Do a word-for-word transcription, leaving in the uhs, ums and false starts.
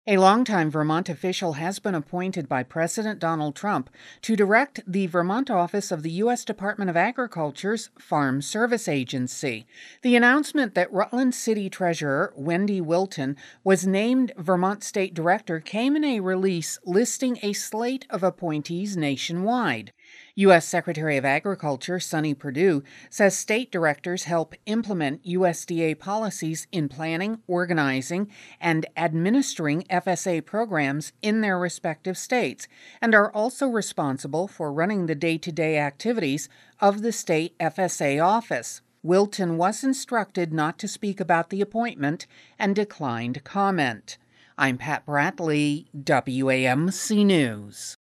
A longtime Vermont official has been appointed by President Donald Trump to direct the Vermont office of the U S Department of Agriculture's Farm Service Agency. The announcement that Rutland City Treasurer Wendy Wilton was named Vermont State Director came in a release listing a slate of appointees nationwide. U S Secretary of Agriculture Sonny Perdue says state directors help implement U S D A policies in planning, organizing, and administering F S A programs in their respective states, and are also responsible for running the day-to-day activities of the state F S A office. Wilton was instructed not to speak about the appointment and declined comment. I'm Pat Bradley, W A M C News.